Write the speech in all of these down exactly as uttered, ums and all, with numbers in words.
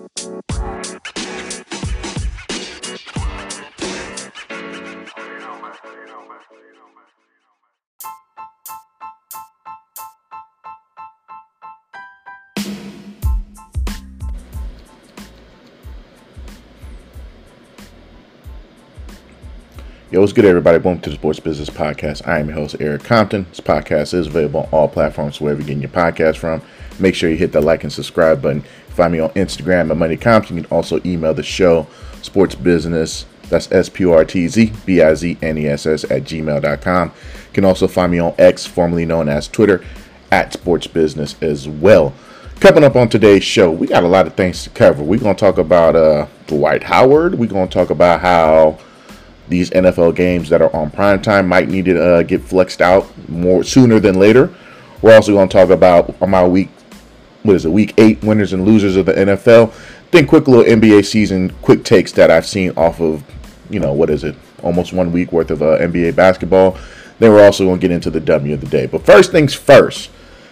Yo, what's good, everybody? Welcome to the Sports Business Podcast. I am your host, Eric Compton. This podcast is available on all platforms, wherever you're getting your podcast from. Make sure you hit the like and subscribe button. Find me on Instagram at Money Compton. You can also email the show, Sports Business, that's S P O R T Z, B I Z N E S S, at gmail dot com. You can also find me on X, formerly known as Twitter, at Sports Business as well. Coming up on today's show, we got a lot of things to cover. We're going to talk about uh, Dwight Howard. We're going to talk about how these N F L games that are on prime time might need to uh, get flexed out more sooner than later. We're also going to talk about my week, what is it, week eight winners and losers of the N F L. Then quick little N B A season, quick takes that I've seen off of, you know, what is it, almost one week worth of uh, N B A basketball. Then we're also going to get into the W of the day. But first things first,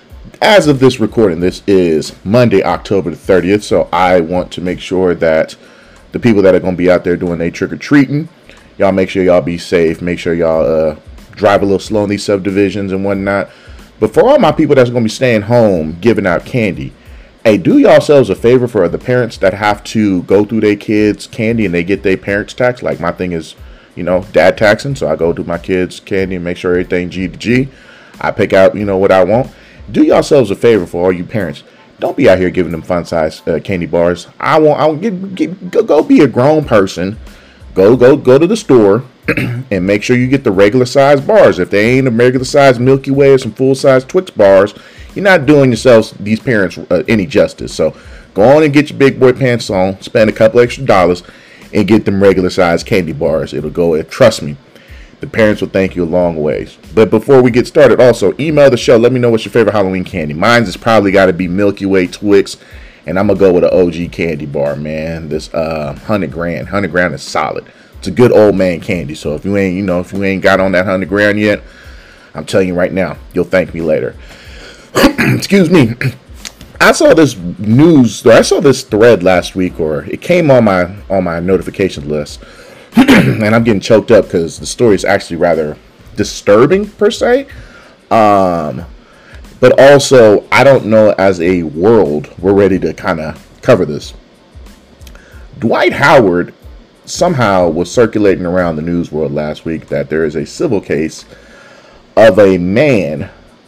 as of this recording, this is Monday, October the thirtieth. So I want to make sure that the people that are going to be out there doing their trick-or-treating, y'all make sure y'all be safe. Make sure y'all uh, drive a little slow in these subdivisions and whatnot. But for all my people that's going to be staying home giving out candy, hey, do yourselves a favor for the parents that have to go through their kids' candy and they get their parents' tax. Like my thing is, you know, dad taxing. So I go do my kids' candy and make sure everything G to G. I pick out, you know, what I want. Do yourselves a favor for all you parents. Don't be out here giving them fun-sized uh, candy bars. I want, I want get, get, go, go be a grown person. Go, go, go to the store and make sure you get the regular size bars. If they ain't a regular size Milky Way or some full size Twix bars, you're not doing yourselves, these parents, uh, any justice. So go on and get your big boy pants on, spend a couple extra dollars, and get them regular size candy bars. It'll go, trust me, the parents will thank you a long ways. But before we get started, also email the show. Let me know what's your favorite Halloween candy. Mine's has probably got to be Milky Way, Twix. And I'm going to go with an O G candy bar, man. This uh, one hundred grand. one hundred grand is solid. It's a good old man candy. So if you ain't, you know, if you ain't got on that one hundred grand yet, I'm telling you right now, you'll thank me later. Excuse me. I saw this news, or I saw this thread last week, or it came on my on my notification list. And I'm getting choked up because the story is actually rather disturbing, per se. Um... But also, I don't know, as a world, we're ready to kind of cover this. Dwight Howard somehow was circulating around the news world last week that there is a civil case of a man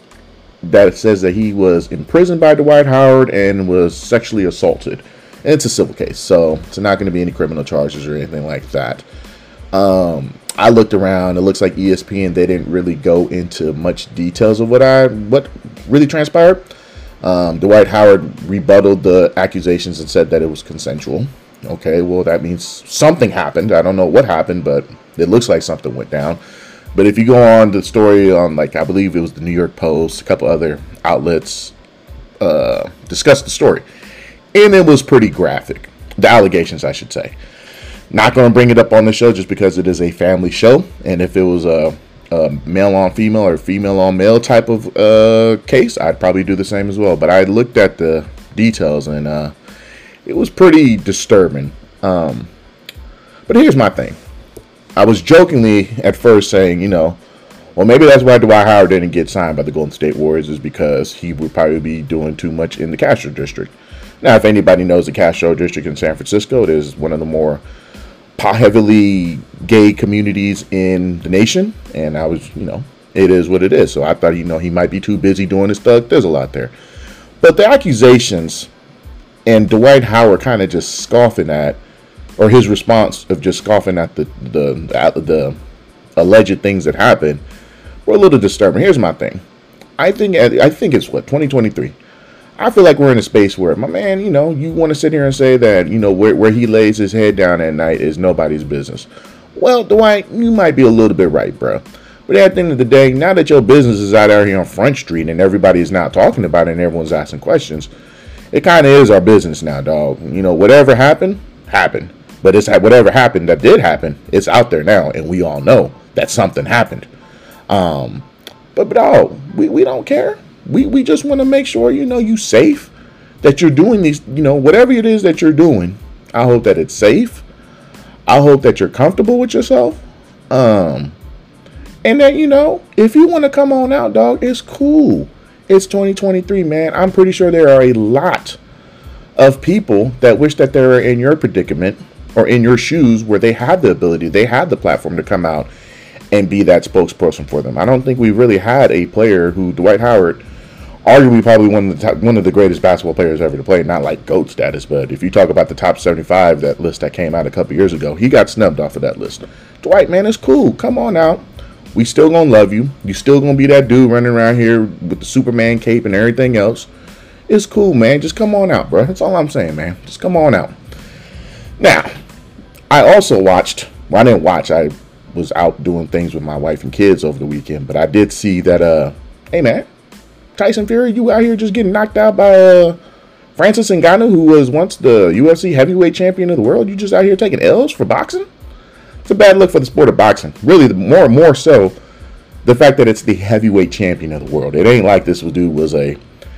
that says that he was imprisoned by Dwight Howard and was sexually assaulted. And it's a civil case, so it's not going to be any criminal charges or anything like that. Um... I looked around. It looks like E S P N, they didn't really go into much details of what I what really transpired. Um, Dwight Howard rebutted the accusations and said that it was consensual. Okay, well, that means something happened. I don't know what happened, but it looks like something went down. But if you go on the story on, like, I believe it was the New York Post, a couple other outlets uh, discussed the story. And it was pretty graphic. The allegations, I should say. Not going to bring it up on the show just because it is a family show. And if it was a, a male on female or female on male type of uh, case, I'd probably do the same as well. But I looked at the details and uh, it was pretty disturbing. Um, but here's my thing. I was jokingly at first saying, you know, well, maybe that's why Dwight Howard didn't get signed by the Golden State Warriors, is because he would probably be doing too much in the Castro District. Now, if anybody knows the Castro District in San Francisco, it is one of the more heavily gay communities in the nation, and I was, you know, it is what it is. So I thought, you know, he might be too busy doing his thug thizzle out there. But the accusations and Dwight Howard kind of just scoffing at, or his response of just scoffing at the the the, the alleged things that happened, were a little disturbing. Here's my thing. I think I think it's what, twenty twenty-three. I feel like we're in a space where, my man, you know, you want to sit here and say that, you know, where, where he lays his head down at night is nobody's business. Well, Dwight, you might be a little bit right, bro. But at the end of the day, now that your business is out there here on Front Street and everybody is now talking about it and everyone's asking questions, it kind of is our business now, dog. You know, whatever happened, happened. But it's whatever happened that did happen, it's out there now, and we all know that something happened. Um, but, but dog, we, we don't care. We we just want to make sure, you know, you safe. that you're doing these, you know, whatever it is that you're doing, I hope that it's safe. I hope that you're comfortable with yourself. Um, and that, you know, if you want to come on out, dog, it's cool. It's twenty twenty-three, man. I'm pretty sure there are a lot of people that wish that they were in your predicament or in your shoes where they had the ability, they had the platform to come out and be that spokesperson for them. I don't think we really had a player who, Dwight Howard, arguably probably one of the top, one of the greatest basketball players ever to play, not like GOAT status, but if you talk about the top seventy-five, that list that came out a couple years ago, he got snubbed off of that list. Dwight, man, it's cool. Come on out. We still gonna love you. You still gonna be that dude running around here with the Superman cape and everything else. It's cool, man. Just come on out, bro. That's all I'm saying, man. Just come on out. Now, I also watched, well, I didn't watch, I was out doing things with my wife and kids over the weekend, but I did see that, uh, hey, man, Tyson Fury, you out here just getting knocked out by uh, Francis Ngannou, who was once the U F C heavyweight champion of the world. You just out here taking L's for boxing? It's a bad look for the sport of boxing. Really, the more and more so, the fact that it's the heavyweight champion of the world. It ain't like this dude was a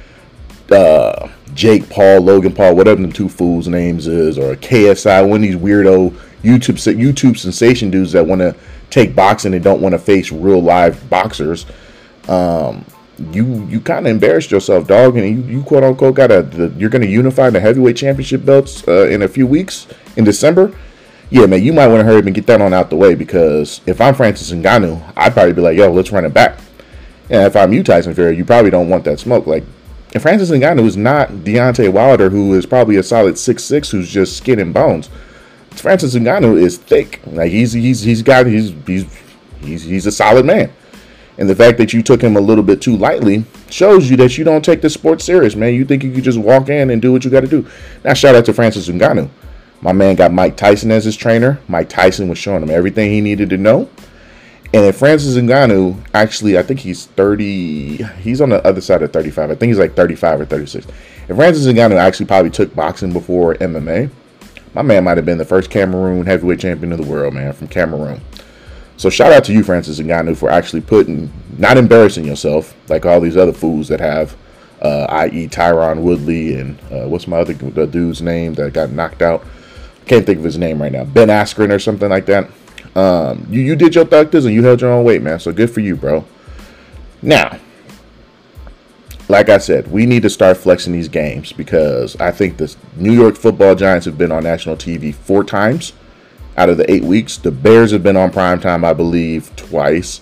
uh, Jake Paul, Logan Paul, whatever the two fools' names is, or a K S I, one of these weirdo YouTube YouTube sensation dudes that want to take boxing and don't want to face real live boxers. Um, you you kind of embarrassed yourself, dog, and you, you quote unquote got a the, you're going to unify the heavyweight championship belts uh, in a few weeks in December. Yeah, man, you might want to hurry up and get that on out the way, because if I'm Francis Ngannou, I'd probably be like, yo, let's run it back. And if I'm you, Tyson Fury, you probably don't want that smoke. Like, and Francis Ngannou is not Deontay Wilder, who is probably a solid six six, who's just skin and bones. Francis Ngannou is thick. Like, he's he's he's got he's he's he's he's a solid man. And the fact that you took him a little bit too lightly shows you that you don't take this sport serious, man. You think you could just walk in and do what you got to do. Now, shout out to Francis Ngannou. My man got Mike Tyson as his trainer. Mike Tyson was showing him everything he needed to know. And if Francis Ngannou, actually, I think he's thirty, he's on the other side of thirty-five. I think he's like thirty-five or thirty-six. If Francis Ngannou actually probably took boxing before M M A, my man might have been the first Cameroon heavyweight champion of the world, man, from Cameroon. So shout out to you, Francis Ngannou, for actually putting, not embarrassing yourself like all these other fools that have, uh, that is. Tyron Woodley and uh, what's my other the dude's name that got knocked out? Can't think of his name right now. Ben Askren or something like that. Um, you, you did your thugters and you held your own weight, man. So good for you, bro. Now, like I said, we need to start flexing these games, because I think the New York Football Giants have been on national T V four times out of the eight weeks. The Bears have been on primetime, I believe, twice.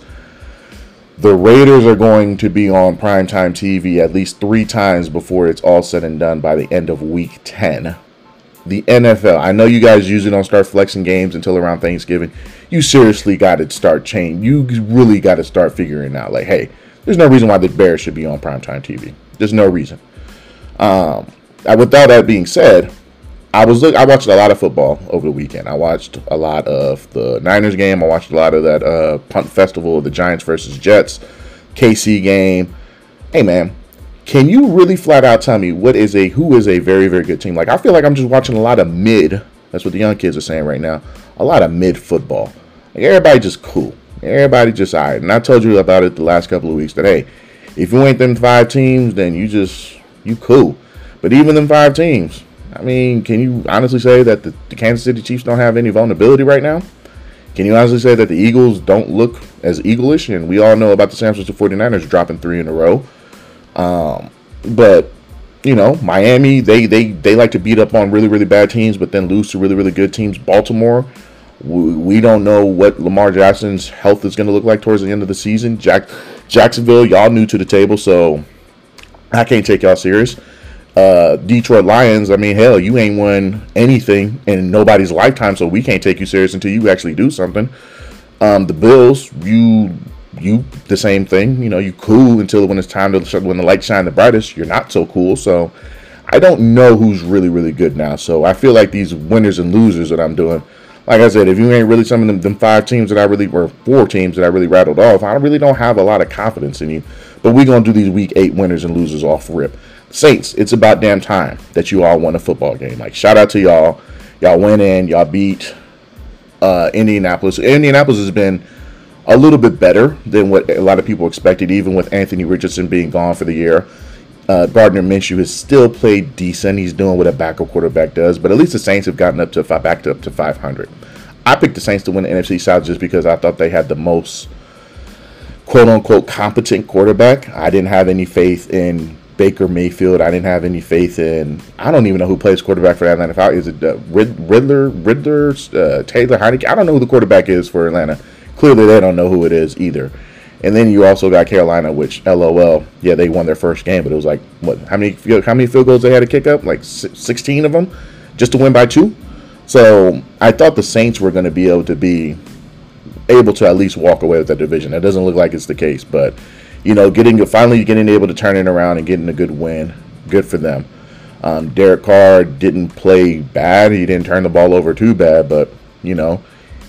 The Raiders are going to be on primetime T V at least three times before it's all said and done by the end of week ten. The N F L, I know you guys usually don't start flexing games until around Thanksgiving. You seriously got to start changing. You really got to start figuring out, like, hey, there's no reason why the Bears should be on primetime T V. There's no reason. Um, with all that being said, I was look, I watched a lot of football over the weekend. I watched a lot of the Niners game. I watched a lot of that uh, punt festival, the Giants versus Jets, K C game. Hey, man. Can you really flat out tell me what is a who is a very, very good team? Like, I feel like I'm just watching a lot of mid. That's what the young kids are saying right now. A lot of mid football. Like, everybody just cool. Everybody just all right. And I told you about it the last couple of weeks that, hey, if you ain't them five teams, then you just, you cool. But even them five teams, I mean, can you honestly say that the, the Kansas City Chiefs don't have any vulnerability right now? Can you honestly say that the Eagles don't look as eagle-ish? And we all know about the San Francisco forty-niners dropping three in a row. Um, but, you know, Miami, they, they, they like to beat up on really, really bad teams, but then lose to really, really good teams. Baltimore, we, we don't know what Lamar Jackson's health is going to look like towards the end of the season. Jack, Jacksonville, y'all new to the table, so I can't take y'all serious. Uh, Detroit Lions, I mean, hell, you ain't won anything in nobody's lifetime, so we can't take you serious until you actually do something. Um, the Bills, you... You the same thing, you know, you cool until when it's time to when the lights shine the brightest, you're not so cool. So I don't know who's really, really good now. So I feel like these winners and losers that I'm doing, like I said, if you ain't really some of them, them five teams that I really, or four teams that I really rattled off, I really don't have a lot of confidence in you. But we're going to do these week eight winners and losers off rip. Saints, it's about damn time that you all won a football game. Like, shout out to y'all. Y'all went in, y'all beat uh, Indianapolis. Indianapolis has been a little bit better than what a lot of people expected, even with Anthony Richardson being gone for the year. Uh, Gardner Minshew has still played decent. He's doing what a backup quarterback does, but at least the Saints have gotten up to back up to five hundred. I picked the Saints to win the N F C South just because I thought they had the most quote-unquote competent quarterback. I didn't have any faith in Baker Mayfield. I didn't have any faith in, I don't even know who plays quarterback for Atlanta Falcons. Is it uh, Riddler, Riddler, uh, Taylor Heineke? I don't know who the quarterback is for Atlanta. Clearly they don't know who it is either. And then you also got Carolina, which LOL, yeah, they won their first game, but it was like, what, how many how many field goals they had to kick up? Like sixteen of them just to win by two? So I thought the Saints were going to be able to be able to at least walk away with that division. That doesn't look like it's the case, but you know, getting finally getting able to turn it around and getting a good win, good for them. Um, Derek Carr didn't play bad. He didn't turn the ball over too bad, but you know,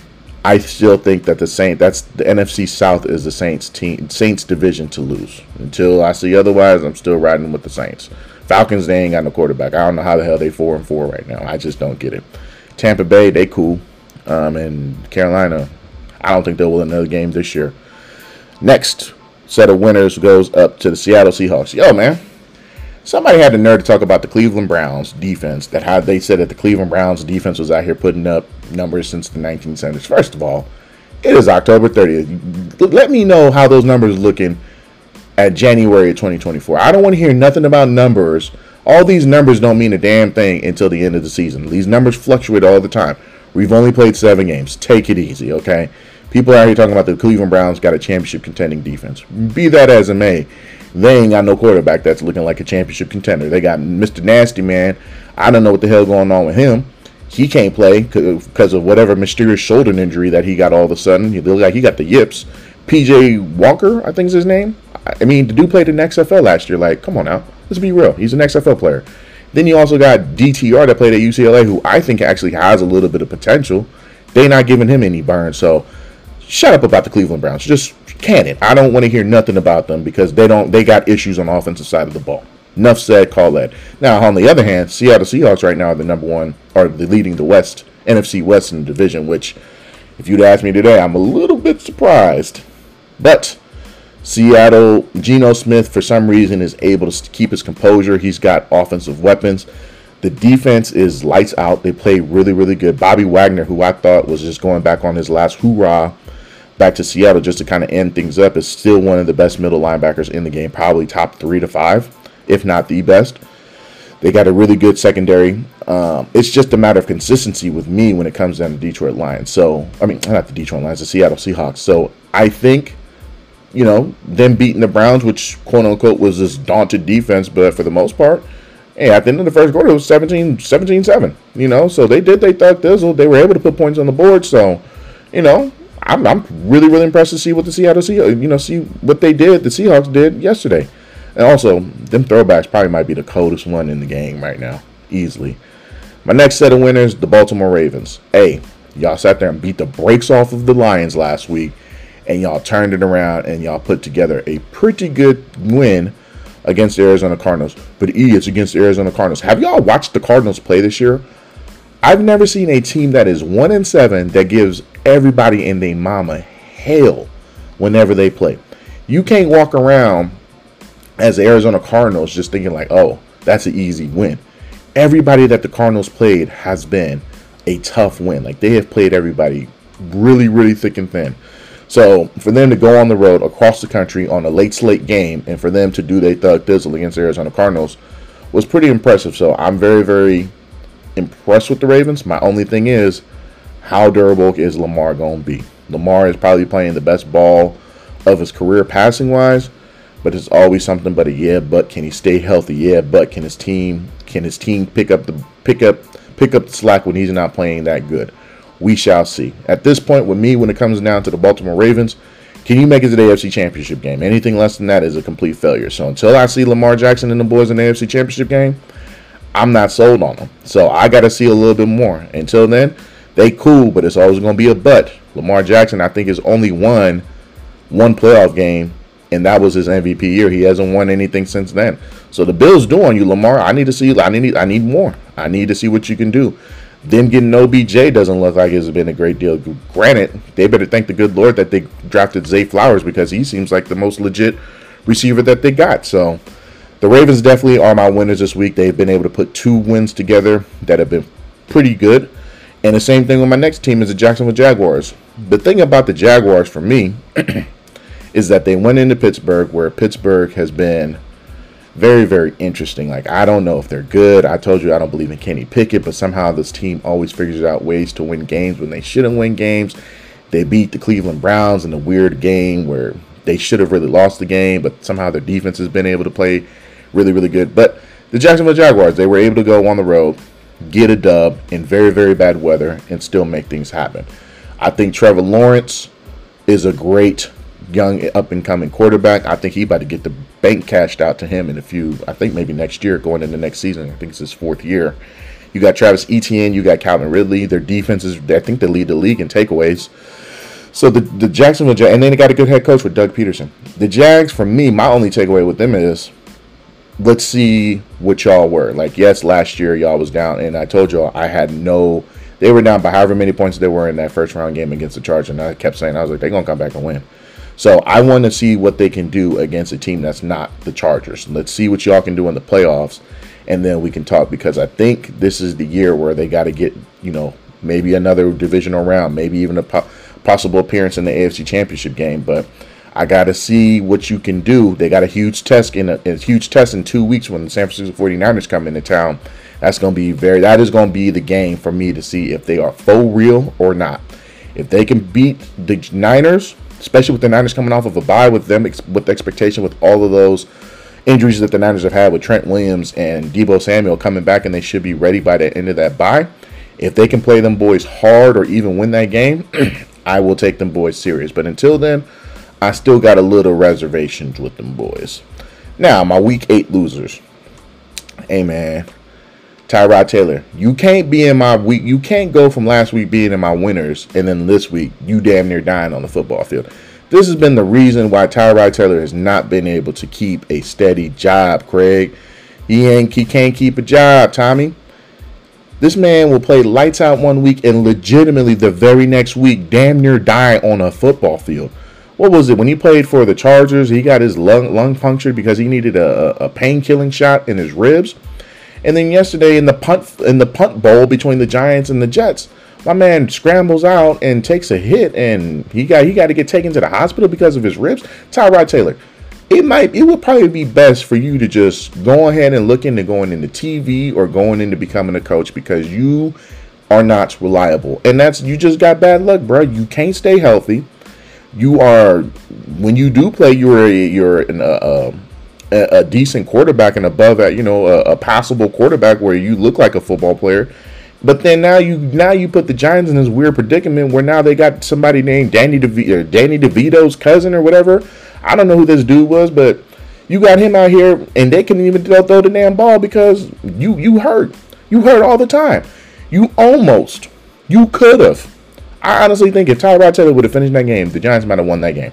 I still think that the Saints, that's the N F C South is the Saints team, Saints division to lose. Until I see otherwise, I'm still riding with the Saints. Falcons, they ain't got no quarterback. I don't know how the hell they four and four right now. I just don't get it. Tampa Bay, they cool, um, and Carolina, I don't think they'll win another game this year. Next set of winners goes up to the Seattle Seahawks. Yo, man, somebody had the nerve to talk about the Cleveland Browns defense. That how they said that the Cleveland Browns defense was out here putting up numbers since the nineteen seventies. First of all, it is October thirtieth. Let me know how those numbers are looking at January of twenty twenty-four. I don't want to hear nothing about numbers. All these numbers don't mean a damn thing until the end of the season. These numbers fluctuate all the time. We've only played seven games. Take it easy, okay? People out here talking about the Cleveland Browns got a championship contending defense. Be that as it may, they ain't got no quarterback that's looking like a championship contender. They got Mister Nasty Man. I don't know what the hell going on with him. He can't play because of whatever mysterious shoulder injury that he got all of a sudden. He looked like he got the yips. P J Walker, I think is his name. I mean, the dude played in the X F L last year. Like, come on now. Let's be real. He's an X F L player. Then you also got D T R that played at U C L A, who I think actually has a little bit of potential. They're not giving him any burn. So shut up about the Cleveland Browns. Just can it. I don't want to hear nothing about them because they don't. They got issues on the offensive side of the ball. Enough said. Call that. Now, on the other hand, Seattle Seahawks right now are the number one, or the leading the West N F C West in the division. Which, if you'd ask me today, I'm a little bit surprised. But Seattle, Geno Smith, for some reason, is able to keep his composure. He's got offensive weapons. The defense is lights out. They play really, really good. Bobby Wagner, who I thought was just going back on his last hoorah back to Seattle just to kind of end things up, is still one of the best middle linebackers in the game, probably top three to five, if not the best. They got a really good secondary. Um, it's just a matter of consistency with me when it comes down to Detroit Lions. So, I mean, not the Detroit Lions, the Seattle Seahawks. So, I think, you know, them beating the Browns, which quote-unquote was this daunted defense, but for the most part, hey, at the end of the first quarter, it was seventeen seven, you know, so they did, they thought thizzle. They were able to put points on the board, so, you know, I'm, I'm really, really impressed to see what the Seattle Seahawks, you know, see what they did, the Seahawks did yesterday. And also, them throwbacks probably might be the coldest one in the game right now, easily. My next set of winners, the Baltimore Ravens. Hey, y'all sat there and beat the brakes off of the Lions last week, and y'all turned it around, and y'all put together a pretty good win against the Arizona Cardinals. But E, it's against the Arizona Cardinals. Have y'all watched the Cardinals play this year? I've never seen a team that is one and seven that gives everybody in their mama hell whenever they play. You can't walk around as the Arizona Cardinals just thinking like, oh, that's an easy win. Everybody that the Cardinals played has been a tough win. Like, they have played everybody really, really thick and thin. So for them to go on the road across the country on a late slate game and for them to do their thug thizzle against the Arizona Cardinals was pretty impressive. So I'm very, very impressed with the Ravens. My only thing is, how durable is Lamar going to be? Lamar is probably playing the best ball of his career passing wise, but it's always something but a yeah, but can he stay healthy? Yeah, but can his team can his team pick up the pick up pick up the slack when he's not playing that good? We shall see. At this point, with me, when it comes down to the Baltimore Ravens, can you make it to the A F C Championship game? Anything less than that is a complete failure. So until I see Lamar Jackson and the boys in the A F C Championship game, I'm not sold on them. So I got to see a little bit more. Until then, they cool, but it's always going to be a but. Lamar Jackson, I think, has only won one playoff game, and that was his M V P year. He hasn't won anything since then. So the Bills do on you, Lamar. I need to see. I need. I need more. I need to see what you can do. Them getting O B J doesn't look like it's been a great deal. Granted, they better thank the good Lord that they drafted Zay Flowers because he seems like the most legit receiver that they got. So The Ravens definitely are my winners this week. They've been able to put two wins together that have been pretty good. And the same thing with my next team is the Jacksonville Jaguars. The thing about the Jaguars for me is that they went into Pittsburgh, where Pittsburgh has been very, very interesting. Like, I don't know if they're good. I told you I don't believe in Kenny Pickett, but somehow this team always figures out ways to win games when they shouldn't win games. They beat the Cleveland Browns in a weird game where they should have really lost the game, but somehow their defense has been able to play really, really good. But the Jacksonville Jaguars, they were able to go on the road, get a dub in very, very bad weather, and still make things happen. I think Trevor Lawrence is a great young up-and-coming quarterback. I think he's about to get the bank cashed out to him in a few, I think maybe next year, going into next season. I think it's his fourth year. You got Travis Etienne, you got Calvin Ridley. Their defense is, I think they lead the league in takeaways. So the, the Jacksonville Jags, and then they got a good head coach with Doug Peterson. The Jags, for me, my only takeaway with them is, let's see what y'all were. Like, yes, last year y'all was down, and I told y'all I had no, they were down by however many points they were in that first round game against the Chargers, and I kept saying, I was like, they're going to come back and win. So I want to see what they can do against a team that's not the Chargers. Let's see what y'all can do in the playoffs, and then we can talk, because I think this is the year where they got to get, you know, maybe another divisional round, maybe even a po- possible appearance in the A F C Championship game. But I got to see what you can do. They got a huge test in a, a huge test in two weeks when the San Francisco forty-niners come into town. That's going to be very, that is going to be the game for me to see if they are faux real or not. If they can beat the Niners, especially with the Niners coming off of a bye, with them with the expectation with all of those injuries that the Niners have had with Trent Williams and Deebo Samuel coming back, and they should be ready by the end of that bye. If they can play them boys hard or even win that game, I will take them boys serious. But until then, I still got a little reservations with them boys. Now, my week eight losers. Hey, man. Tyrod Taylor, you can't be in my week. You can't go from last week being in my winners and then this week you damn near dying on the football field. This has been the reason why Tyrod Taylor has not been able to keep a steady job, Craig. He ain't. He can't keep a job, Tommy. This man will play lights out one week and legitimately the very next week damn near die on a football field. What was it? When he played for the Chargers, he got his lung lung punctured because he needed a, a pain-killing shot in his ribs. And then yesterday in the punt in the punt bowl between the Giants and the Jets, my man scrambles out and takes a hit, and he got he got to get taken to the hospital because of his ribs. Tyrod Taylor, it might it would probably be best for you to just go ahead and look into going into T V or going into becoming a coach, because you are not reliable, and that's you just got bad luck, bro. You can't stay healthy. You are when you do play, you're a, you're an uh, a, a decent quarterback and above at you know a, a passable quarterback where you look like a football player. But then now you now you put the Giants in this weird predicament where now they got somebody named Danny DeVito, Danny DeVito's cousin or whatever. I don't know who this dude was, but you got him out here and they couldn't even throw, throw the damn ball because you you hurt. You hurt all the time. You almost. You could have. I honestly think if Tyrod Taylor would have finished that game, the Giants might have won that game.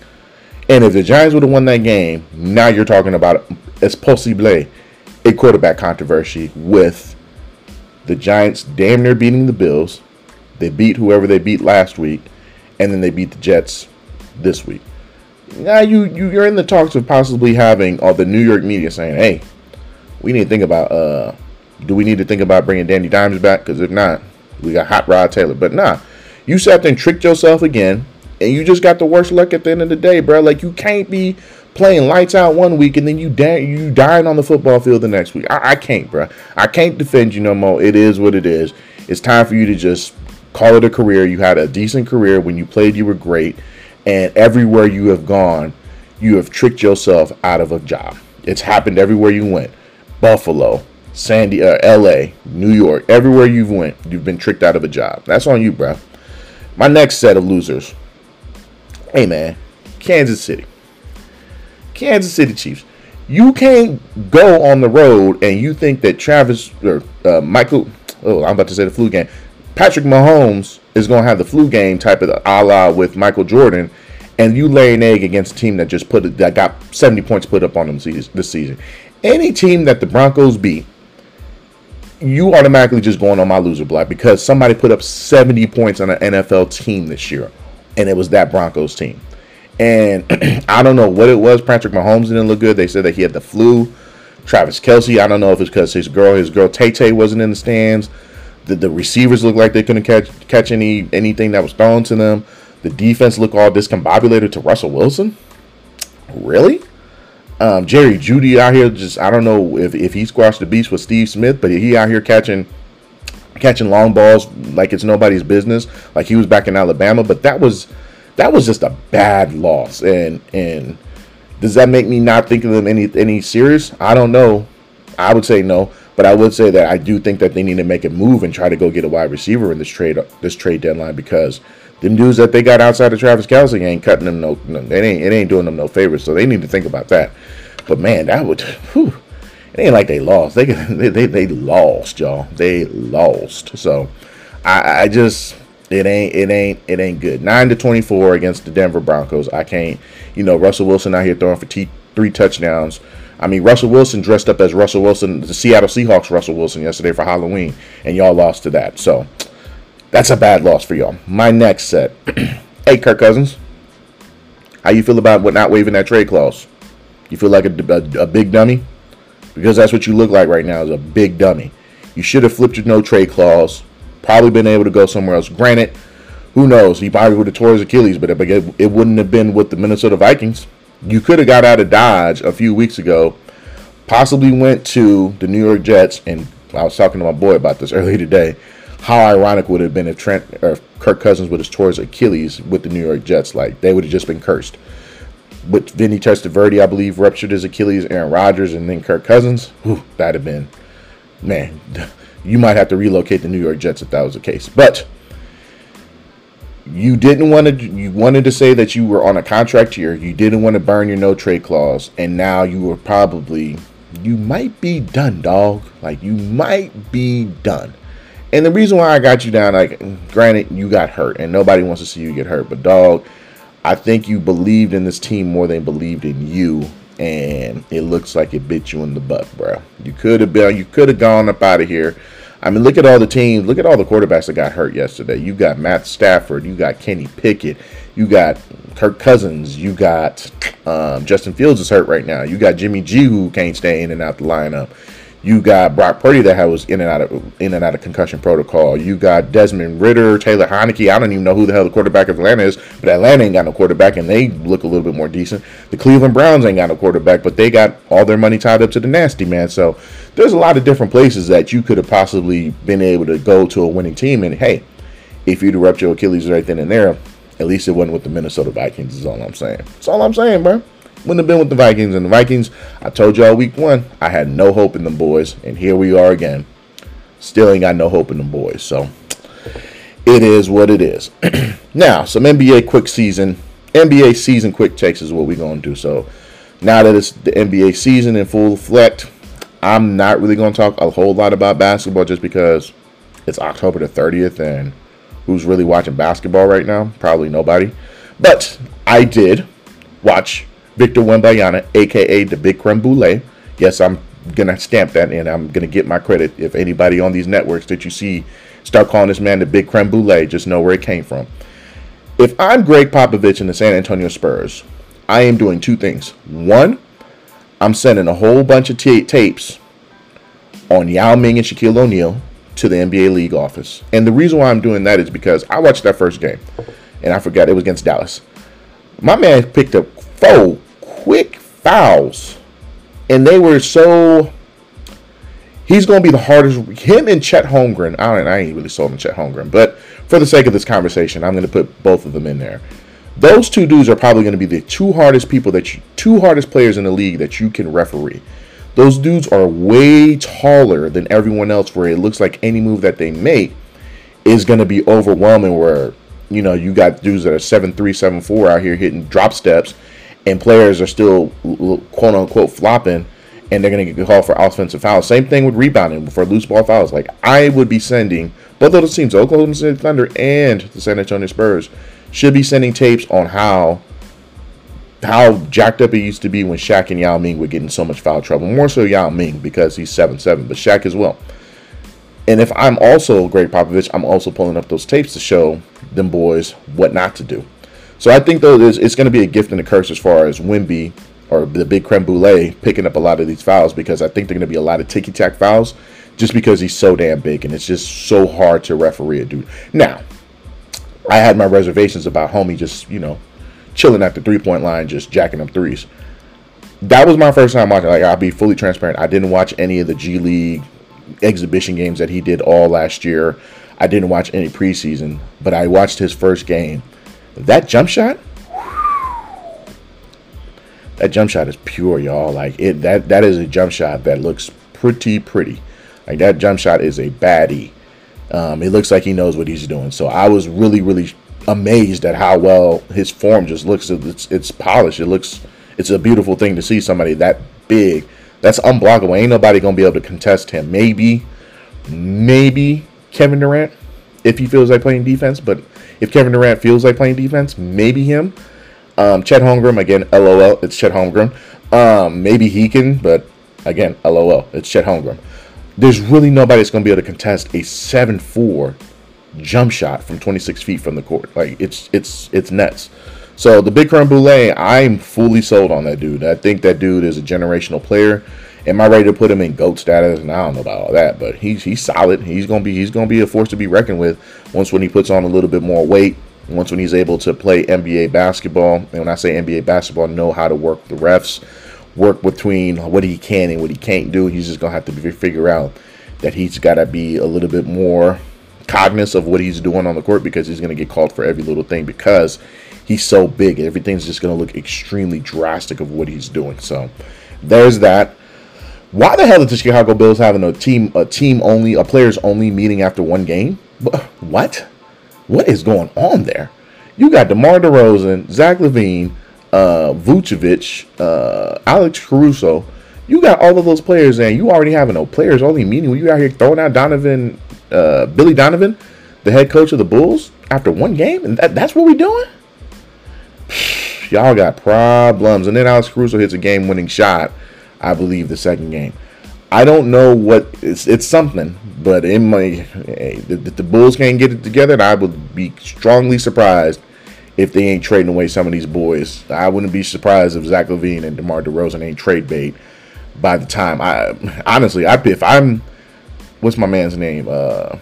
And if the Giants would have won that game, now you're talking about es possible a quarterback controversy with the Giants damn near beating the Bills. They beat whoever they beat last week, and then they beat the Jets this week. Now you, you you're in the talks of possibly having all the New York media saying, "Hey, we need to think about uh, do we need to think about bringing Danny Dimes back? Because if not, we got Hot Rod Taylor." But nah, you sat there and tricked yourself again, and you just got the worst luck at the end of the day, bro. Like, you can't be playing lights out one week and then you da- you dying on the football field the next week. I-, I can't, bro. I can't defend you no more. It is what it is. It's time for you to just call it a career. You had a decent career. When you played, you were great. And everywhere you have gone, you have tricked yourself out of a job. It's happened everywhere you went. Buffalo, Sandy, uh, L A, New York, everywhere you've went, you've been tricked out of a job. That's on you, bro. My next set of losers. Hey, man, Kansas City. Kansas City Chiefs. You can't go on the road and you think that Travis or uh, Michael, oh, I'm about to say the flu game. Patrick Mahomes is going to have the flu game type of a la with Michael Jordan, and you lay an egg against a team that just put it, that got seventy points put up on them this season. Any team that the Broncos beat, you automatically just going on my loser block because somebody put up seventy points on an N F L team this year, and it was that Broncos team. And I don't know what it was. Patrick Mahomes didn't look good. They said that he had the flu. Travis Kelce, I don't know if it's because his girl, his girl Tay Tay wasn't in the stands. The, the receivers looked like they couldn't catch catch any anything that was thrown to them. The defense looked all discombobulated to Russell Wilson. Really? Um, Jerry Jeudy out here just, I don't know if, if he squashed the beast with Steve Smith, but he out here catching catching long balls like it's nobody's business, like he was back in Alabama. But that was that was just a bad loss. And and does that make me not think of them any any serious? I don't know. I would say no, but I would say that I do think that they need to make a move and try to go get a wide receiver in this trade this trade deadline, because them dudes that they got outside of Travis Kelce ain't cutting them no, no it ain't it ain't doing them no favors. So they need to think about that. But man, that would whew, it ain't like they lost. They they they, they lost, y'all. They lost. So I, I just it ain't it ain't it ain't good. Nine to twenty four against the Denver Broncos. I can't. You know, Russell Wilson out here throwing for t- three touchdowns. I mean, Russell Wilson dressed up as Russell Wilson, the Seattle Seahawks Russell Wilson yesterday for Halloween, and y'all lost to that. So that's a bad loss for y'all. My next set. Hey, Kirk Cousins, how you feel about what not waiving that trade clause? You feel like a, a, a big dummy? Because that's what you look like right now, is a big dummy. You should have flipped your no trade clause, probably been able to go somewhere else. Granted, who knows? He probably would have tore his Achilles, but it, it wouldn't have been with the Minnesota Vikings. You could have got out of Dodge a few weeks ago, possibly went to the New York Jets, and I was talking to my boy about this earlier today. How ironic would it have been if Trent or if Kirk Cousins would have tore his Achilles with the New York Jets? Like, they would have just been cursed. But Vinny Testaverde, I believe, ruptured his Achilles. Aaron Rodgers, and then Kirk Cousins. Whew, that'd have been, man, you might have to relocate the New York Jets if that was the case. But you didn't want to. You wanted to say that you were on a contract here. You didn't want to burn your no trade clause, and now you were probably, you might be done, dog. Like, you might be done. And the reason why I got you down, like, granted, you got hurt, and nobody wants to see you get hurt, but dog, I think you believed in this team more than believed in you, and it looks like it bit you in the butt, bro. You could have been, you could have gone up out of here. I mean, look at all the teams, look at all the quarterbacks that got hurt yesterday. You got Matt Stafford, you got Kenny Pickett, you got Kirk Cousins, you got um, Justin Fields is hurt right now. You got Jimmy G, who can't stay in and out the lineup. You got Brock Purdy that was in and out of in and out of concussion protocol. You got Desmond Ridder, Taylor Heineke. I don't even know who the hell the quarterback of Atlanta is, but Atlanta ain't got no quarterback, and they look a little bit more decent. The Cleveland Browns ain't got no quarterback, but they got all their money tied up to the nasty man. So there's a lot of different places that you could have possibly been able to go to a winning team. And hey, if you'd have ruptured your Achilles right then and there, at least it wasn't with the Minnesota Vikings. Is all I'm saying. That's all I'm saying, bro. Wouldn't have been with the Vikings. And the Vikings, I told y'all week one, I had no hope in them boys. And here we are again. Still ain't got no hope in them boys. So it is what it is. Now, some N B A quick season. N B A season quick takes is what we're going to do. So now that it's the N B A season in full effect, I'm not really going to talk a whole lot about basketball just because it's October the thirtieth. And who's really watching basketball right now? Probably nobody. But I did watch Victor Wembanyama, a k a the Big Creme Brulee. Yes, I'm going to stamp that, and I'm going to get my credit. If anybody on these networks that you see start calling this man the Big Creme Brulee, just know where it came from. If I'm Greg Popovich and the San Antonio Spurs, I am doing two things. One, I'm sending a whole bunch of t- tapes on Yao Ming and Shaquille O'Neal to the N B A league office. And the reason why I'm doing that is because I watched that first game, and I forgot it was against Dallas. My man picked up four quick fouls, and they were so. He's going to be the hardest. Him and Chet Holmgren. I don't. I ain't really sold on Chet Holmgren, but for the sake of this conversation, I'm going to put both of them in there. Those two dudes are probably going to be the two hardest people that you, two hardest players in the league that you can referee. Those dudes are way taller than everyone else, where it looks like any move that they make is going to be overwhelming. Where, you know, you got dudes that are seven three, seven four out here hitting drop steps, and players are still quote unquote flopping, and they're going to get called for offensive fouls. Same thing with rebounding for loose ball fouls. Like, I would be sending both of those teams, Oklahoma City Thunder and the San Antonio Spurs, should be sending tapes on how how jacked up it used to be when Shaq and Yao Ming were getting so much foul trouble. More so Yao Ming because he's seven seven, but Shaq as well. And if I'm also Greg Popovich, I'm also pulling up those tapes to show them boys what not to do. So I think, though, it's, it's going to be a gift and a curse as far as Wemby, or the big creme brulee picking up a lot of these fouls, because I think they're going to be a lot of ticky-tack fouls just because he's so damn big, and it's just so hard to referee a dude. Now, I had my reservations about homie just, you know, chilling at the three-point line, just jacking them threes. That was my first time watching. Like, I'll be fully transparent. I didn't watch any of the G League exhibition games that he did all last year. I didn't watch any preseason, but I watched his first game. That jump shot, that jump shot is pure, y'all. Like, it, that that is a jump shot that looks pretty, pretty. Like, that jump shot is a baddie. Um, it looks like he knows what he's doing. So I was really, really amazed at how well his form just looks. It's, it's polished. It looks, it's a beautiful thing to see somebody that big. That's unblockable. Ain't nobody going to be able to contest him. Maybe, maybe Kevin Durant, if he feels like playing defense. But if Kevin Durant feels like playing defense, maybe him. Um, Chet Holmgren, again, LOL, it's Chet Holmgren. Um, maybe he can, but again, LOL, it's Chet Holmgren. There's really nobody that's going to be able to contest a seven four jump shot from twenty-six feet from the court. Like, it's it's it's nuts. So the big creme brulee, I'm fully sold on that dude. I think that dude is a generational player. Am I ready to put him in GOAT status? And I don't know about all that, but he's he's solid. He's gonna be he's gonna be a force to be reckoned with once when he puts on a little bit more weight. Once when he's able to play N B A basketball, and when I say N B A basketball, know how to work the refs, work between what he can and what he can't do. He's just gonna have to figure out that he's got to be a little bit more cognizant of what he's doing on the court, because he's gonna get called for every little thing because he's so big. Everything's just gonna look extremely drastic of what he's doing. So there's that. Why the hell is the Chicago Bulls having a team, a team only, a players only meeting after one game? What? What is going on there? You got DeMar DeRozan, Zach LaVine, uh, Vucevic, uh, Alex Caruso. You got all of those players, and you already having a players only meeting when you out here throwing out Donovan, uh, Billy Donovan, the head coach of the Bulls, after one game, and that, that's what we doing? Y'all got problems. And then Alex Caruso hits a game-winning shot, I believe, the second game. I don't know what it's. It's something, but in my, hey, the, the Bulls can't get it together, and I would be strongly surprised if they ain't trading away some of these boys. I wouldn't be surprised if Zach LaVine and DeMar DeRozan ain't trade bait by the time. I honestly, I if I'm, what's my man's name? Uh,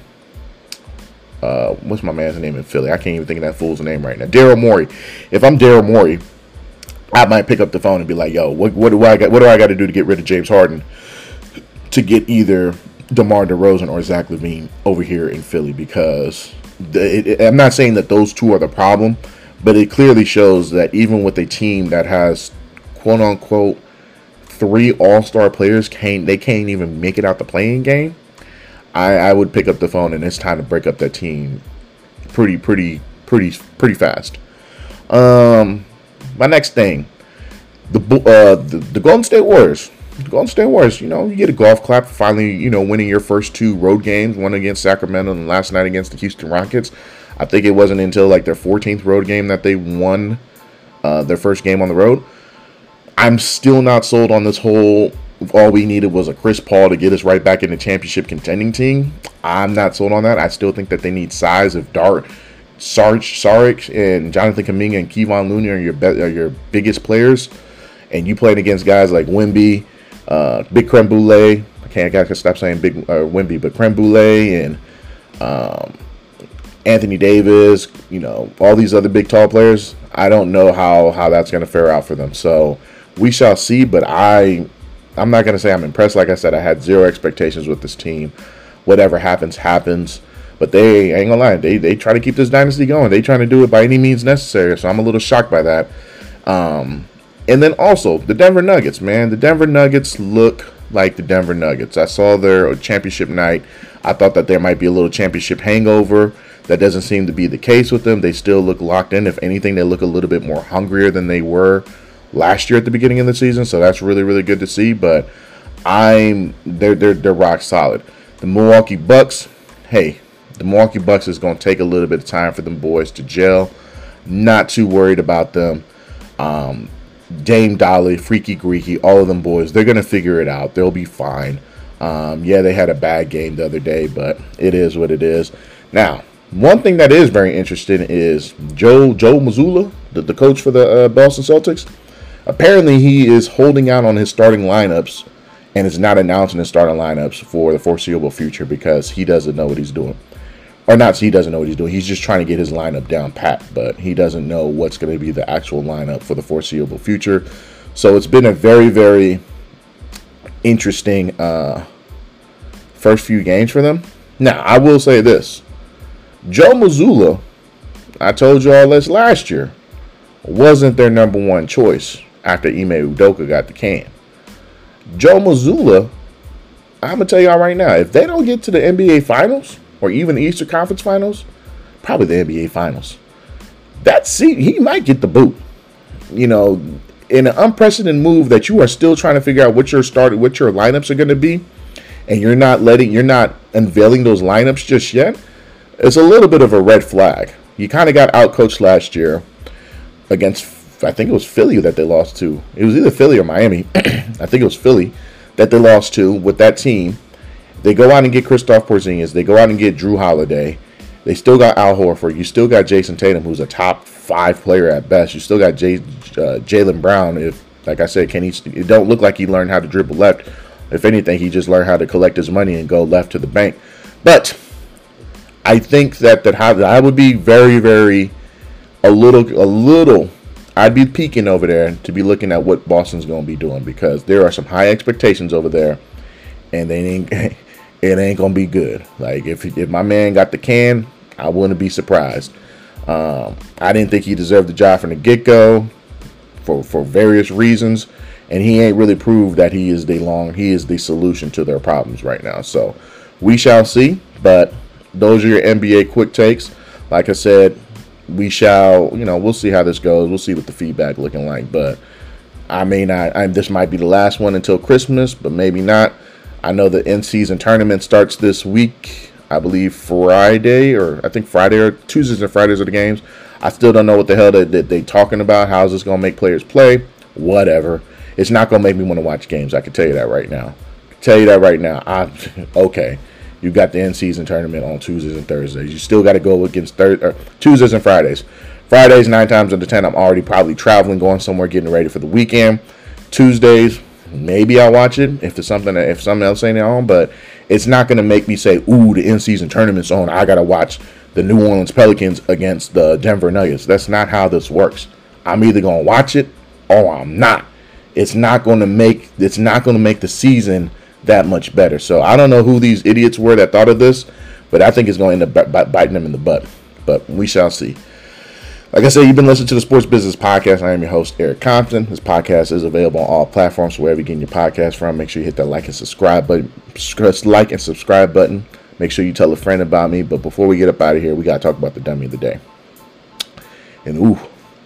uh, what's my man's name in Philly? I can't even think of that fool's name right now. Daryl Morey. If I'm Daryl Morey, I might pick up the phone and be like, "Yo, what, what do I got? What do I got to do to get rid of James Harden to get either DeMar DeRozan or Zach LaVine over here in Philly?" Because the, it, it, I'm not saying that those two are the problem, but it clearly shows that even with a team that has quote unquote three all-star players, can't they can't even make it out the playing game. I, I would pick up the phone, and it's time to break up that team pretty, pretty, pretty, pretty fast. Um. My next thing, the uh, the, the Golden State Warriors. The Golden State Warriors, you know, you get a golf clap for finally, you know, winning your first two road games, one against Sacramento and last night against the Houston Rockets. I think it wasn't until like their fourteenth road game that they won uh, their first game on the road. I'm still not sold on this whole, all we needed was a Chris Paul to get us right back in the championship contending team. I'm not sold on that. I still think that they need size. If Dart, Sarge, Saric, and Jonathan Kuminga and Kevon Looney are your be- are your biggest players, and you playing against guys like Wemby, uh, Big Creme Brulee. I can't, I can't stop saying Big uh, Wemby, but Creme Brulee and um, Anthony Davis. You know, all these other big tall players. I don't know how how that's going to fare out for them. So we shall see. But I I'm not going to say I'm impressed. Like I said, I had zero expectations with this team. Whatever happens, happens. But they, I ain't gonna lie, they they try to keep this dynasty going. They trying to do it by any means necessary. So I'm a little shocked by that. Um, and then also the Denver Nuggets, man. The Denver Nuggets look like the Denver Nuggets. I saw their championship night. I thought that there might be a little championship hangover. That doesn't seem to be the case with them. They still look locked in. If anything, they look a little bit more hungrier than they were last year at the beginning of the season. So that's really, really good to see. But I'm they're they're they're rock solid. The Milwaukee Bucks, hey. The Milwaukee Bucks is going to take a little bit of time for them boys to gel. Not too worried about them. Um, Dame Dolly, Freaky Greeky, all of them boys, they're going to figure it out. They'll be fine. Um, yeah, they had a bad game the other day, but it is what it is. Now, one thing that is very interesting is Joe Joe Mazzulla, the, the coach for the uh, Boston Celtics. Apparently, he is holding out on his starting lineups and is not announcing his starting lineups for the foreseeable future because he doesn't know what he's doing. Or not, he doesn't know what he's doing. He's just trying to get his lineup down pat, but he doesn't know what's going to be the actual lineup for the foreseeable future. So it's been a very, very interesting uh, first few games for them. Now, I will say this. Joe Mazzulla, I told you all this last year, wasn't their number one choice after Ime Udoka got the can. Joe Mazzulla, I'm going to tell y'all right now, if they don't get to the N B A Finals, or even the Eastern Conference Finals, probably the N B A Finals, that seat, he might get the boot. You know, in an unprecedented move that you are still trying to figure out what your start, what your lineups are going to be, and you're not letting, you're not unveiling those lineups just yet, it's a little bit of a red flag. You kind of got outcoached last year against, I think it was Philly that they lost to. It was either Philly or Miami. I think it was Philly that they lost to with that team. They go out and get Kristaps Porzingis. They go out and get Drew Holiday. They still got Al Horford. You still got Jason Tatum, who's a top five player at best. You still got Jay, uh, Jaylen Brown. If, like I said, can he? It don't look like he learned how to dribble left. If anything, he just learned how to collect his money and go left to the bank. But I think that that I would be very, very a little, a little. I'd be peeking over there to be looking at what Boston's going to be doing because there are some high expectations over there, and they ain't. It ain't gonna be good. Like if if my man got the can, I wouldn't be surprised. Um, I didn't think he deserved the job from the get go, for for various reasons, and he ain't really proved that he is the long he is the solution to their problems right now. So we shall see. But those are your N B A quick takes. Like I said, we shall. You know, we'll see how this goes. We'll see what the feedback looking like. But I may not. I, this might be the last one until Christmas, but maybe not. I know the in-season tournament starts this week, I believe Friday, or I think Friday or Tuesdays and Fridays are the games. I still don't know what the hell they, they, they talking about. How is this going to make players play? Whatever. It's not going to make me want to watch games. I can tell you that right now. Tell you that right now. I, okay, you got the in-season tournament on Tuesdays and Thursdays. You still got to go against thir- or Tuesdays and Fridays. Fridays, nine times out of ten, I'm already probably traveling, going somewhere, getting ready for the weekend. Tuesdays, maybe I'll watch it if there's something if something else ain't on, but it's not gonna make me say, "Ooh, the in-season tournament's on. I gotta watch the New Orleans Pelicans against the Denver Nuggets." That's not how this works. I'm either gonna watch it or I'm not. It's not gonna make it's not gonna make the season that much better. So I don't know who these idiots were that thought of this, but I think it's gonna end up b- biting them in the butt. But we shall see. Like I said, you've been listening to the Sports Business Podcast. I am your host, Eric Compton. This podcast is available on all platforms, so wherever you're getting your podcast from. Make sure you hit that like and subscribe button. Like and subscribe button. Make sure you tell a friend about me. But before we get up out of here, we got to talk about the dummy of the day. And ooh,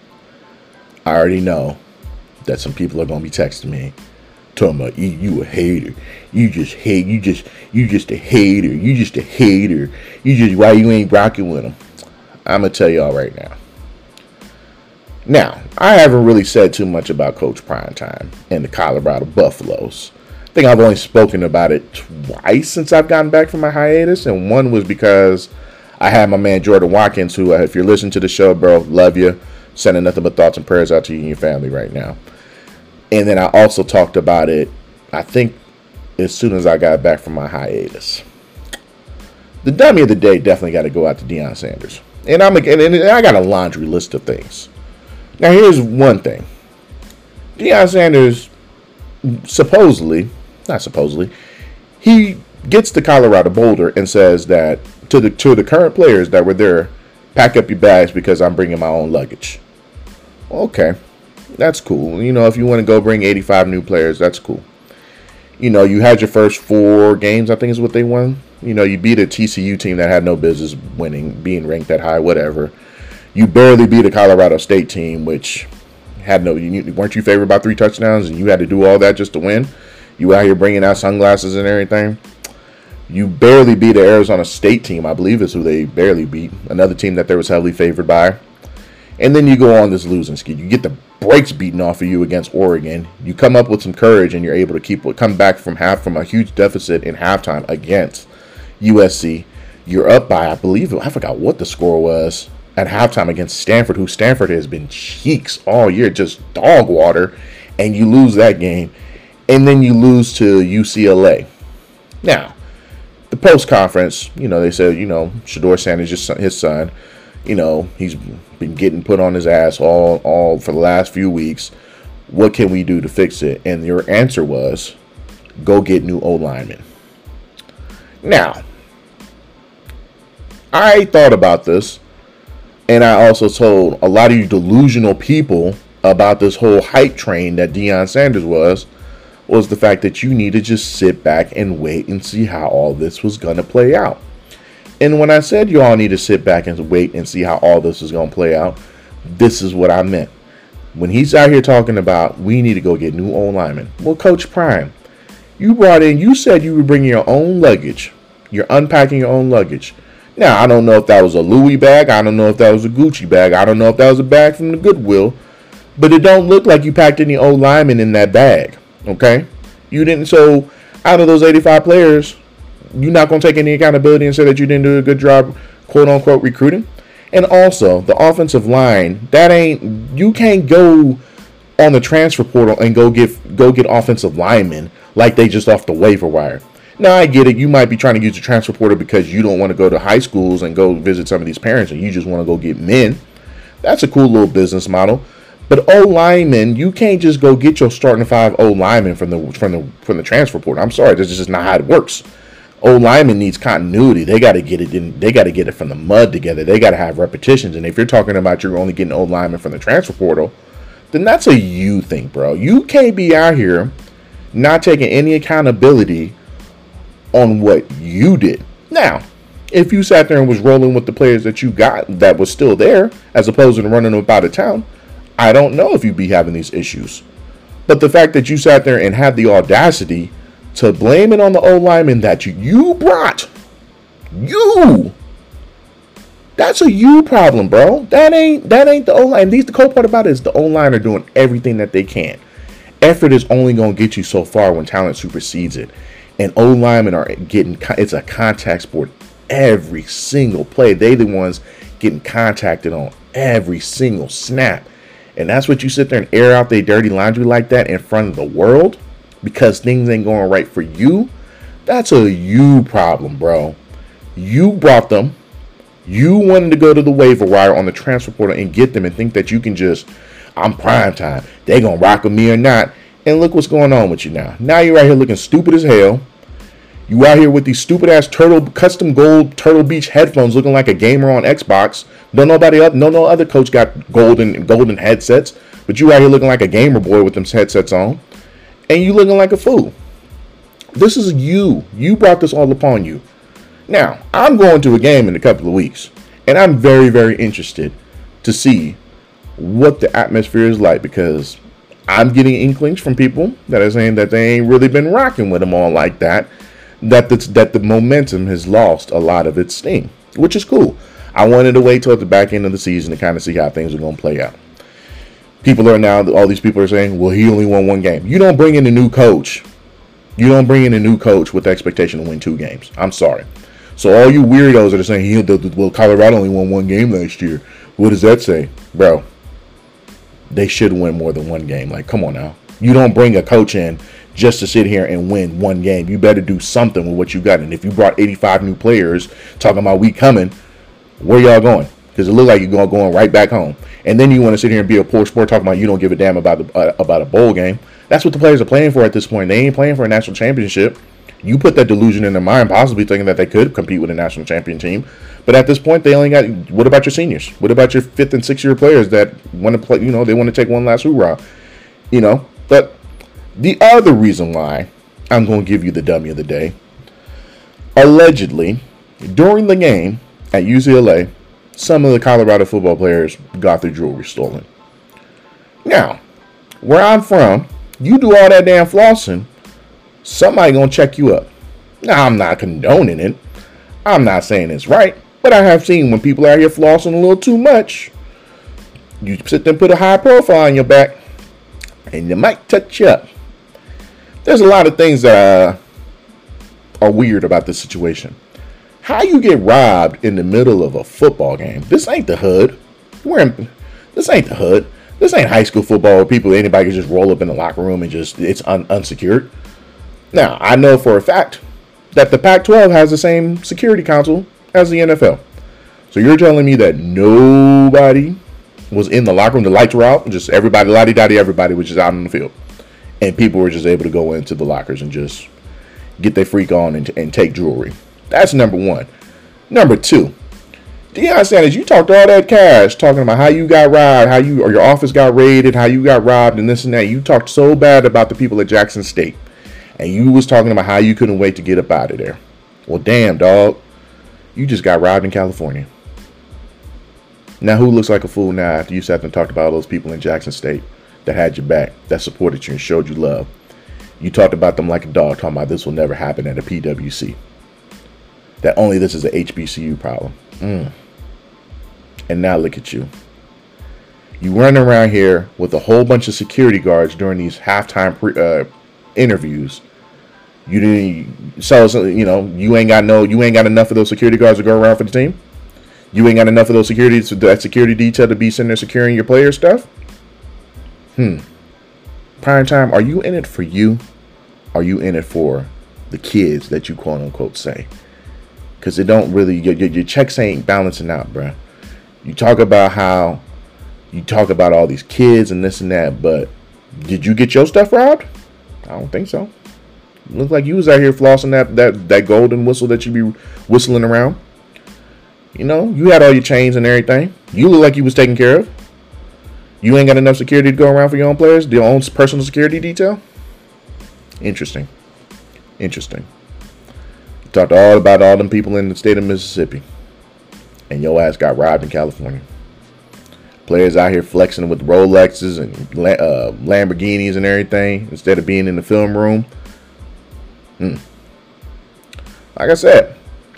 I already know that some people are going to be texting me, talking about, you, you a hater. You just hate. You just, you just a hater. You just a hater. You just, why you ain't rocking with them? I'm going to tell y'all right now. Now, I haven't really said too much about Coach Primetime and the Colorado Buffaloes. I think I've only spoken about it twice since I've gotten back from my hiatus, and one was because I had my man Jordan Watkins, who, if you're listening to the show, bro, love you. Sending nothing but thoughts and prayers out to you and your family right now. And then I also talked about it, I think, as soon as I got back from my hiatus. The dummy of the day definitely got to go out to Deion Sanders. And I'm and I got a laundry list of things. Now, here's one thing. Deion Sanders, supposedly, not supposedly, he gets to Colorado Boulder and says that to the to the current players that were there, pack up your bags because I'm bringing my own luggage. Okay, that's cool. You know, if you want to go bring eighty-five new players, that's cool. You know, you had your first four games, I think is what they won. You know, you beat a T C U team that had no business winning, being ranked that high, whatever. You barely beat a Colorado State team, which had no, you, weren't you favored by three touchdowns, and you had to do all that just to win? You out here bringing out sunglasses and everything. You barely beat an Arizona State team, I believe is who they barely beat. Another team that they was heavily favored by. And then you go on this losing skid. You get the brakes beaten off of you against Oregon. You come up with some courage, and you're able to keep come back from half from a huge deficit in halftime against U S C. You're up by, I believe, I forgot what the score was. at halftime against Stanford, who Stanford has been cheeks all year, just dog water, and you lose that game, and then you lose to U C L A. Now, the post-conference, you know, they said, you know, Shedeur Sanders, his son, you know, he's been getting put on his ass all, all for the last few weeks. What can we do to fix it? And your answer was, go get new O-linemen. Now, I thought about this, and I also told a lot of you delusional people about this whole hype train that Deion Sanders was, was the fact that you need to just sit back and wait and see how all this was going to play out. And when I said you all need to sit back and wait and see how all this is going to play out, this is what I meant. When he's out here talking about we need to go get new O-linemen. Well, Coach Prime, you brought in, you said you were bringing your own luggage. You're unpacking your own luggage. Now, I don't know if that was a Louis bag. I don't know if that was a Gucci bag. I don't know if that was a bag from the Goodwill. But it don't look like you packed any O-linemen in that bag. Okay, you didn't. So out of those eighty-five players, you're not going to take any accountability and say that you didn't do a good job, quote unquote, recruiting. And also the offensive line, that ain't, you can't go on the transfer portal and go get go get offensive linemen like they just off the waiver wire. Now I get it. You might be trying to use the transfer portal because you don't want to go to high schools and go visit some of these parents, and you just want to go get men. That's a cool little business model. But O-linemen, you can't just go get your starting five O-linemen from the from the from the transfer portal. I'm sorry, this is just not how it works. O-lineman needs continuity. They got to get it in. They got to get it from the mud together. They got to have repetitions. And if you're talking about you're only getting O-linemen from the transfer portal, then that's a you thing, bro. You can't be out here not taking any accountability on what you did. Now, if you sat there and was rolling with the players that you got that was still there, as opposed to running them out of town, I don't know if you'd be having these issues. But the fact that you sat there and had the audacity to blame it on the O-lineman that you, you brought, you, that's a you problem, bro. That ain't that ain't the O-line. These the cool part about it is the O-line are doing everything that they can. Effort is only going to get you so far when talent supersedes it. And O-linemen are getting, it's a contact sport every single play. They the ones getting contacted on every single snap. And that's what you sit there and air out their dirty laundry like that in front of the world because things ain't going right for you. That's a you problem, bro. You brought them. You wanted to go to the waiver wire on the transfer portal and get them and think that you can just, I'm prime time. They going to rock with me or not. And look what's going on with you now. Now you're right here looking stupid as hell. You out here with these stupid ass turtle custom gold Turtle Beach headphones looking like a gamer on Xbox. Don't nobody else, no no other coach got golden golden headsets, but you out here looking like a gamer boy with them headsets on, and you looking like a fool. This is you. You brought this all upon you. Now I'm going to a game in a couple of weeks, and I'm very very interested to see what the atmosphere is like because I'm getting inklings from people that are saying that they ain't really been rocking with them all like that. That the, that the momentum has lost a lot of its steam, which is cool. I wanted to wait till at the back end of the season to kind of see how things are going to play out. People are now, all these people are saying, well, he only won one game. You don't bring in a new coach. You don't bring in a new coach with the expectation to win two games. I'm sorry. So all you weirdos that are saying, he, well, Colorado only won one game last year. What does that say? Bro, they should win more than one game. Like, come on now. You don't bring a coach in just to sit here and win one game. You better do something with what you got. And if you brought eighty-five new players talking about we coming, where y'all going? Because it look like you're going going right back home. And then you want to sit here and be a poor sport talking about you don't give a damn about the, uh, about a bowl game. That's what the players are playing for at this point. They ain't playing for a national championship. You put that delusion in their mind, possibly thinking that they could compete with a national champion team. But at this point, they only got, what about your seniors? What about your fifth and sixth year players that want to play, you know, they want to take one last hoorah, you know? But the other reason why I'm going to give you the dummy of the day, allegedly, during the game at U C L A, some of the Colorado football players got their jewelry stolen. Now, where I'm from, you do all that damn flossing, somebody going to check you up. Now, I'm not condoning it. I'm not saying it's right, but I have seen when people out here flossing a little too much, you sit there and put a high profile on your back, and they might touch you up. There's a lot of things that uh, are weird about this situation. How you get robbed in the middle of a football game? This ain't the hood. We're in, this ain't the hood. This ain't high school football where people, anybody can just roll up in the locker room and just, it's un, unsecured. Now, I know for a fact that the Pac twelve has the same security council as the N F L. So you're telling me that nobody was in the locker room, the lights were out, just everybody, la-di-da-di, everybody was just out on the field. And people were just able to go into the lockers and just get their freak on and, and take jewelry. That's number one. Number two, Deion Sanders, you talked all that cash, talking about how you got robbed, how you or your office got raided, how you got robbed, and this and that. You talked so bad about the people at Jackson State, and you was talking about how you couldn't wait to get up out of there. Well, damn, dog, you just got robbed in California. Now, who looks like a fool now after you sat and talked about all those people in Jackson State that had your back, that supported you and showed you love? You talked about them like a dog, talking about this will never happen at a P W C. That only this is an H B C U problem. Mm. And now look at you. You run around here with a whole bunch of security guards during these halftime pre, uh, interviews. You didn't, so, so you know you ain't got no, you ain't got enough of those security guards to go around for the team. You ain't got enough of those security, that security detail to be sitting there securing your player stuff. Hmm. Prime time. Are you in it for you? Are you in it for the kids that you quote unquote say? Because it don't really, your, your, your checks ain't balancing out, bruh. You talk about how, you talk about all these kids and this and that, but did you get your stuff robbed? I don't think so. Look like you was out here flossing that, that, that golden whistle that you be whistling around. You know, you had all your chains and everything. You look like you was taken care of. You ain't got enough security to go around for your own players, your own personal security detail. Interesting. Interesting. Talked all about all them people in the state of Mississippi, and your ass got robbed in California. Players out here flexing with Rolexes and uh, Lamborghinis and everything instead of being in the film room. Hmm. Like I said,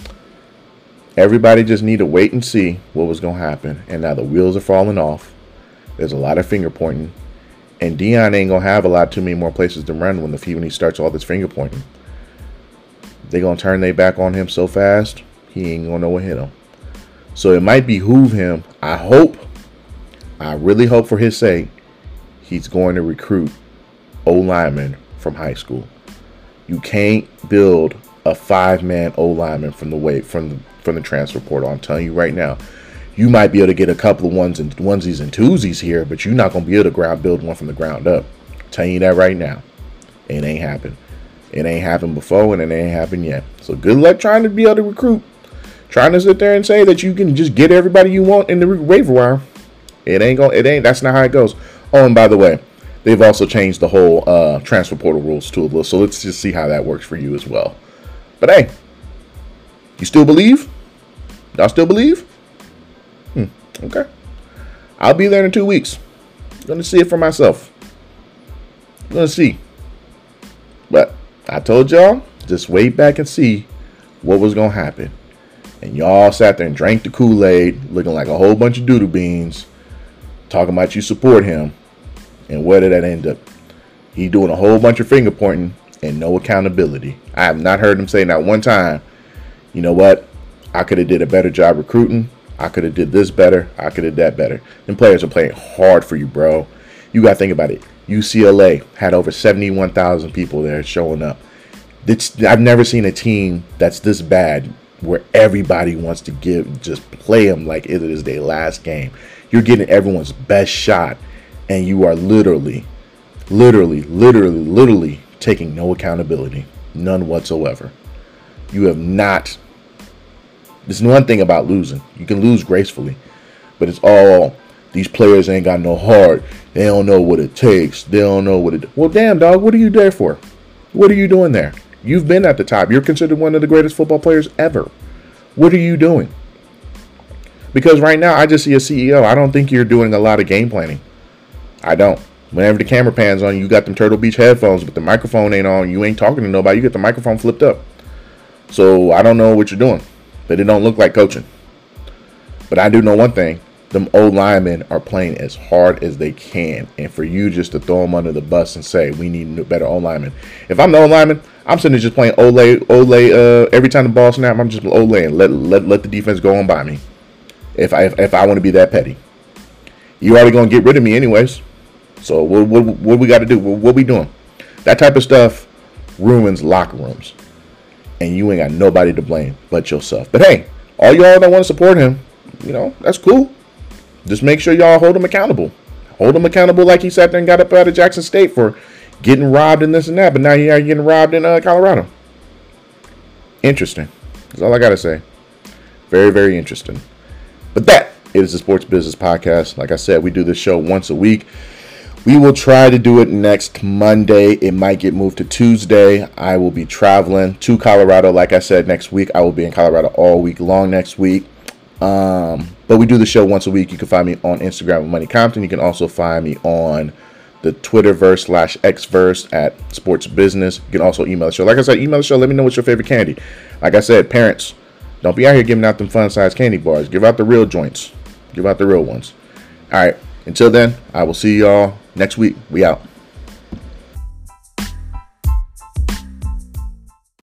everybody just need to wait and see what was going to happen. And now the wheels are falling off. There's a lot of finger pointing, and Deion ain't gonna have a lot too many more places to run when the when he starts all this finger pointing. They're going to turn their back on him so fast, he ain't going to know what hit him. So it might behoove him. I hope, I really hope for his sake, he's going to recruit O-linemen from high school. You can't build a five-man O-lineman from the way from the, from the transfer portal. I'm telling you right now. You might be able to get a couple of ones and onesies and twosies here, but you're not going to be able to ground build one from the ground up. I'm telling you that right now. It ain't happened. It ain't happened before, and it ain't happened yet. So good luck trying to be able to recruit. Trying to sit there and say that you can just get everybody you want in the waiver wire. It ain't going. It ain't. That's not how it goes. Oh, and by the way, they've also changed the whole uh, transfer portal rules to a little. So let's just see how that works for you as well. But hey, you still believe? Y'all still believe? Hmm. Okay. I'll be there in two weeks. I'm gonna see it for myself. I'm gonna see. But I told y'all, just wait back and see what was going to happen. And y'all sat there and drank the Kool-Aid, looking like a whole bunch of doodle beans, talking about you support him. And where did that end up? He doing a whole bunch of finger pointing and no accountability. I have not heard him say not one time, you know what, I could have did a better job recruiting. I could have did this better. I could have did that better. Them players are playing hard for you, bro. You got to think about it. U C L A had over seventy-one thousand people there showing up. It's, I've never seen a team that's this bad where everybody wants to give, just play them like it is their last game. You're getting everyone's best shot, and you are literally, literally, literally, literally taking no accountability. None whatsoever. You have not. There's one thing about losing. You can lose gracefully, but it's all, these players ain't got no heart. They don't know what it takes. They don't know what it... Well, damn, dog, what are you there for? What are you doing there? You've been at the top. You're considered one of the greatest football players ever. What are you doing? Because right now, I just see a C E O. I don't think you're doing a lot of game planning. I don't. Whenever the camera pans on you, you got them Turtle Beach headphones, but the microphone ain't on. You ain't talking to nobody. You got the microphone flipped up. So I don't know what you're doing. But it don't look like coaching. But I do know one thing. Them old linemen are playing as hard as they can. And for you just to throw them under the bus and say, we need better old linemen. If I'm the old lineman, I'm sitting there just playing Olay, Olay. Uh, every time the ball snap, I'm just Olay and let let let the defense go on by me. If I if, if I want to be that petty, you already gonna get rid of me anyways. So what what what we got to do? What, what we doing? That type of stuff ruins locker rooms, and you ain't got nobody to blame but yourself. But hey, all y'all that want to support him, you know, that's cool. Just make sure y'all hold him accountable. Hold him accountable like he sat there and got up out of Jackson State for getting robbed and this and that. But now you're getting robbed in uh, Colorado. Interesting. That's all I got to say. Very, very interesting. But that is the Sports Business Podcast. Like I said, we do this show once a week. We will try to do it next Monday. It might get moved to Tuesday. I will be traveling to Colorado. Like I said, next week. I will be in Colorado all week long next week. Um, but we do the show once a week. You can find me on Instagram with Money Compton. You can also find me on the Twitterverse slash Xverse at Sports Business. You can also email the show. Like I said, email the show. Let me know what's your favorite candy. Like I said, parents, don't be out here giving out them fun-sized candy bars. Give out the real joints. Give out the real ones. All right. Until then, I will see y'all next week. We out.